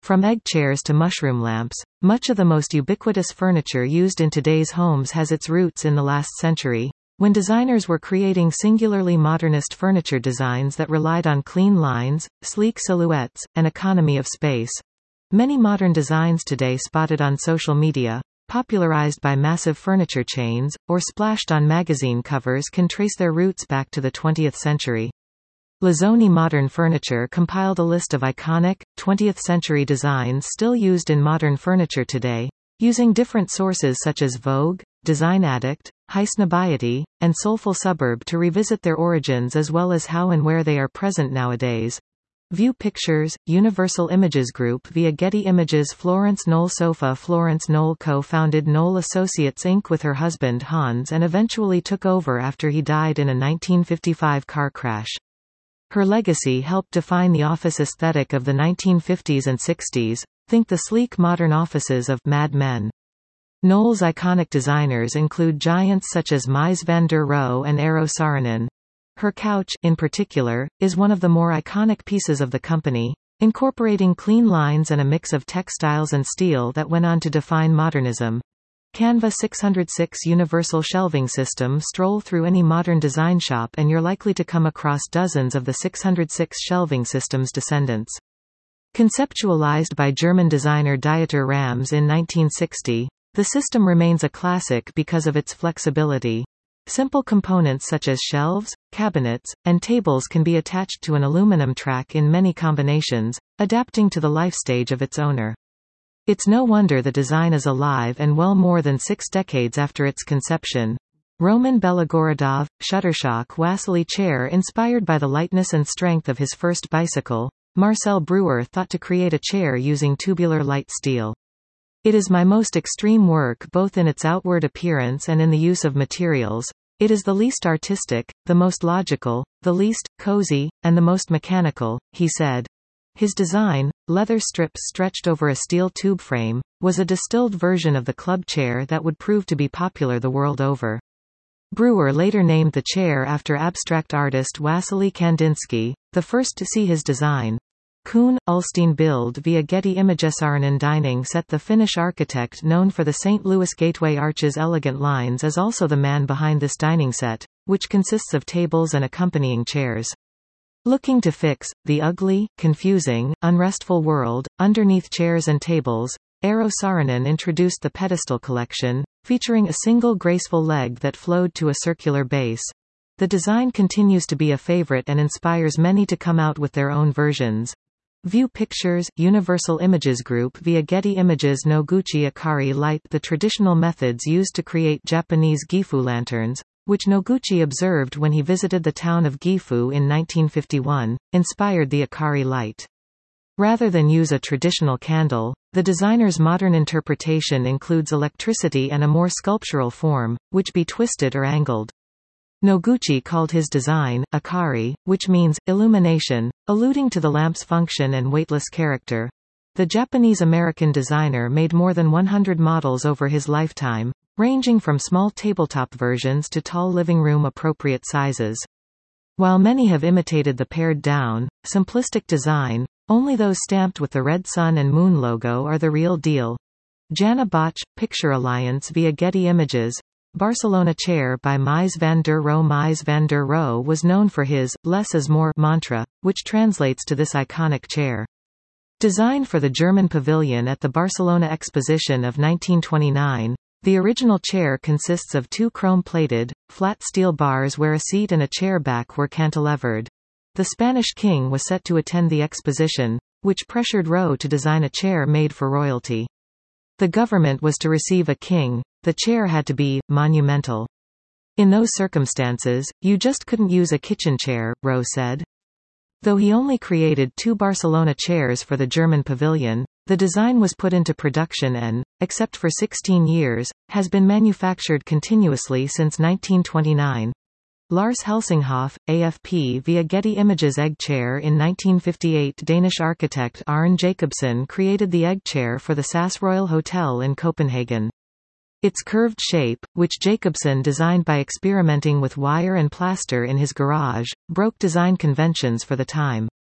From egg chairs to mushroom lamps, much of the most ubiquitous furniture used in today's homes has its roots in the last century, when designers were creating singularly modernist furniture designs that relied on clean lines, sleek silhouettes, and economy of space. Many modern designs today spotted on social media, popularized by massive furniture chains, or splashed on magazine covers can trace their roots back to the 20th century. Lazzoni Modern Furniture compiled a list of iconic, 20th-century designs still used in modern furniture today, using different sources such as Vogue, Design Addict, Highsnobiety, and Soulful Suburb to revisit their origins as well as how and where they are present nowadays. View Pictures, Universal Images Group via Getty Images. Florence Knoll Sofa. Florence Knoll co-founded Knoll Associates Inc. with her husband Hans and eventually took over after he died in a 1955 car crash. Her legacy helped define the office aesthetic of the 1950s and 60s. Think the sleek modern offices of Mad Men. Knoll's iconic designers include giants such as Mies van der Rohe and Eero Saarinen. Her couch, in particular, is one of the more iconic pieces of the company, incorporating clean lines and a mix of textiles and steel that went on to define modernism. Canva 606 Universal Shelving System. Stroll through any modern design shop and you're likely to come across dozens of the 606 shelving system's descendants. Conceptualized by German designer Dieter Rams in 1960, the system remains a classic because of its flexibility. Simple components such as shelves, cabinets, and tables can be attached to an aluminum track in many combinations, adapting to the life stage of its owner. It's no wonder the design is alive and well more than 6 decades after its conception. Roman Belogorodov, Shuttershock Wassily chair. Inspired by the lightness and strength of his first bicycle, Marcel Breuer thought to create a chair using tubular light steel. It is my most extreme work both in its outward appearance and in the use of materials. It is the least artistic, the most logical, the least cozy, and the most mechanical, he said. His design, leather strips stretched over a steel tube frame, was a distilled version of the club chair that would prove to be popular the world over. Breuer later named the chair after abstract artist Wassily Kandinsky, the first to see his design. Kuhn, Ulstein build via Getty Images. Saarinen dining set. The Finnish architect known for the St. Louis Gateway Arch's elegant lines is also the man behind this dining set, which consists of tables and accompanying chairs. Looking to fix the ugly, confusing, unrestful world underneath chairs and tables, Eero Saarinen introduced the pedestal collection, featuring a single graceful leg that flowed to a circular base. The design continues to be a favorite and inspires many to come out with their own versions. View Pictures, Universal Images Group via Getty Images. Noguchi Akari Light. The traditional methods used to create Japanese Gifu lanterns, which Noguchi observed when he visited the town of Gifu in 1951, inspired the Akari light. Rather than use a traditional candle, the designer's modern interpretation includes electricity and a more sculptural form, which be twisted or angled. Noguchi called his design, Akari, which means illumination, alluding to the lamp's function and weightless character. The Japanese-American designer made more than 100 models over his lifetime, ranging from small tabletop versions to tall living room appropriate sizes. While many have imitated the pared-down, simplistic design, only those stamped with the red sun and moon logo are the real deal. Jana Boch, Picture Alliance via Getty Images. Barcelona chair by Mies van der Rohe. Mies van der Rohe was known for his "less is more" mantra, which translates to this iconic chair. Designed for the German pavilion at the Barcelona Exposition of 1929, the original chair consists of 2 chrome-plated, flat steel bars where a seat and a chair back were cantilevered. The Spanish king was set to attend the exposition, which pressured Rohe to design a chair made for royalty. The government was to receive a king, the chair had to be monumental. In those circumstances, you just couldn't use a kitchen chair, Rohe said. Though he only created 2 Barcelona chairs for the German pavilion, the design was put into production and, except for 16 years, has been manufactured continuously since 1929. Lars Helsinghoff, AFP via Getty Images. Egg chair. In 1958, Danish architect Arne Jacobsen created the egg chair for the SAS Royal Hotel in Copenhagen. Its curved shape, which Jacobsen designed by experimenting with wire and plaster in his garage, broke design conventions for the time.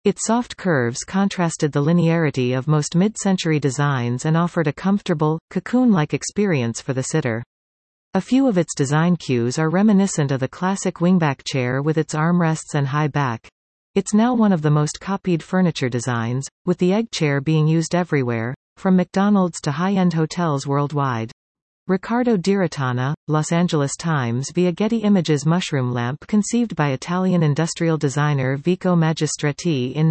Its soft curves contrasted the linearity of most mid-century designs and offered a comfortable, cocoon-like experience for the sitter. A few of its design cues are reminiscent of the classic wingback chair with its armrests and high back. It's now one of the most copied furniture designs, with the egg chair being used everywhere, from McDonald's to high-end hotels worldwide. Riccardo Direttana, Los Angeles Times via Getty Images. Mushroom lamp conceived by Italian industrial designer Vico Magistretti in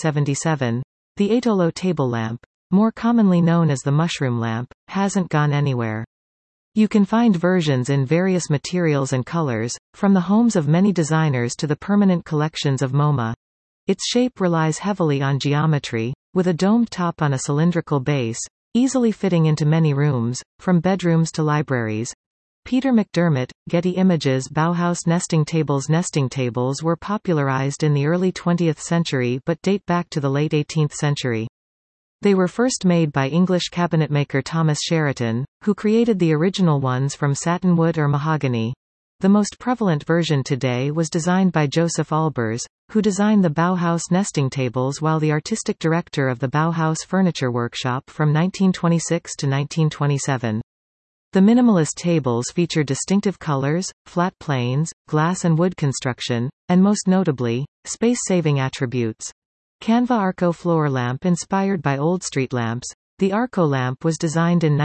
1977. The Aetolo table lamp, more commonly known as the mushroom lamp, hasn't gone anywhere. You can find versions in various materials and colors, from the homes of many designers to the permanent collections of MoMA. Its shape relies heavily on geometry, with a domed top on a cylindrical base, easily fitting into many rooms, from bedrooms to libraries. Peter McDermott, Getty Images. Bauhaus nesting tables. Nesting tables were popularized in the early 20th century but date back to the late 18th century. They were first made by English cabinetmaker Thomas Sheraton, who created the original ones from satinwood or mahogany. The most prevalent version today was designed by Joseph Albers, who designed the Bauhaus nesting tables while the artistic director of the Bauhaus Furniture Workshop from 1926 to 1927. The minimalist tables feature distinctive colors, flat planes, glass and wood construction, and most notably, space-saving attributes. Canva Arco floor lamp. Inspired by old street lamps, the Arco lamp was designed in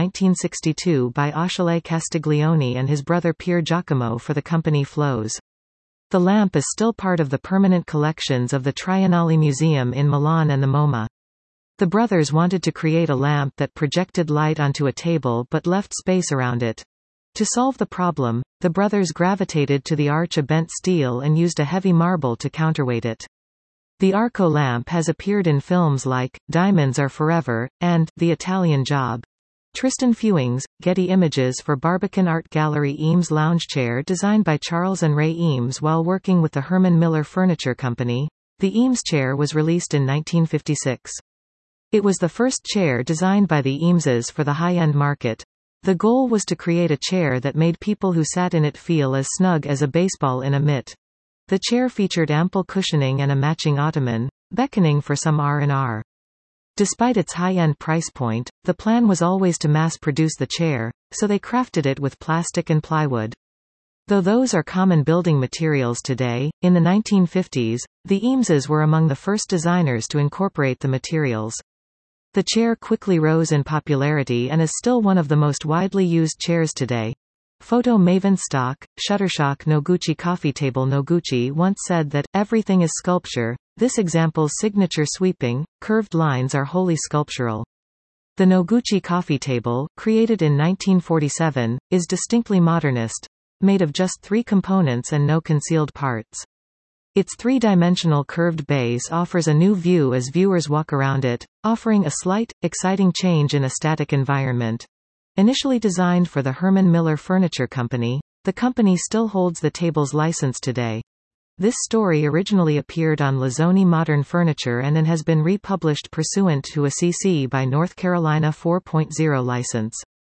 1962 by Achille Castiglione and his brother Pier Giacomo for the company Flows. The lamp is still part of the permanent collections of the Triennale Museum in Milan and the MoMA. The brothers wanted to create a lamp that projected light onto a table but left space around it. To solve the problem, the brothers gravitated to the arch of bent steel and used a heavy marble to counterweight it. The Arco lamp has appeared in films like Diamonds Are Forever and The Italian Job. Tristan Fewings, Getty Images. For Barbican Art Gallery. Eames lounge chair designed by Charles and Ray Eames while working with the Herman Miller Furniture Company. The Eames chair was released in 1956. It was the first chair designed by the Eameses for the high-end market. The goal was to create a chair that made people who sat in it feel as snug as a baseball in a mitt. The chair featured ample cushioning and a matching ottoman, beckoning for some R&R. Despite its high-end price point, the plan was always to mass-produce the chair, so they crafted it with plastic and plywood. Though those are common building materials today, in the 1950s, the Eameses were among the first designers to incorporate the materials. The chair quickly rose in popularity and is still one of the most widely used chairs today. Photo maven stock, Shutterstock. Noguchi coffee table. Noguchi once said that, "Everything is sculpture. This example's signature sweeping, curved lines are wholly sculptural." The Noguchi coffee table, created in 1947, is distinctly modernist, made of just 3 components and no concealed parts. Its 3-dimensional curved base offers a new view as viewers walk around it, offering a slight, exciting change in a static environment. Initially designed for the Herman Miller Furniture Company, the company still holds the table's license today. This story originally appeared on Lazzoni Modern Furniture and has been republished pursuant to a CC by North Carolina 4.0 license.